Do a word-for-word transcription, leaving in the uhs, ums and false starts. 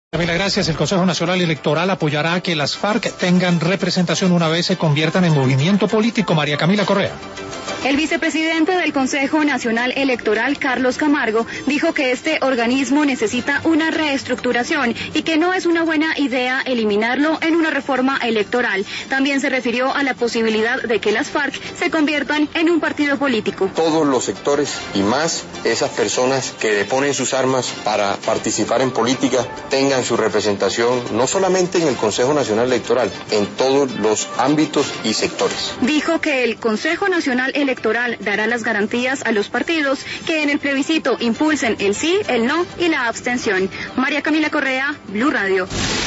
Camila, gracias. El Consejo Nacional Electoral apoyará que las FARC tengan representación una vez se conviertan en movimiento político. María Camila Correa. El vicepresidente del Consejo Nacional Electoral, Carlos Camargo, dijo que este organismo necesita una reestructuración y que no es una buena idea eliminarlo en una reforma electoral. También se refirió a la posibilidad de que las FARC se conviertan en un partido político. Todos los sectores y más esas personas que deponen sus armas para participar en política tengan su representación no solamente en el Consejo Nacional Electoral, en todos los ámbitos y sectores. Dijo que el Consejo Nacional Electoral Electoral dará las garantías a los partidos que en el plebiscito impulsen el sí, el no y la abstención. María Camila Correa, Blue Radio.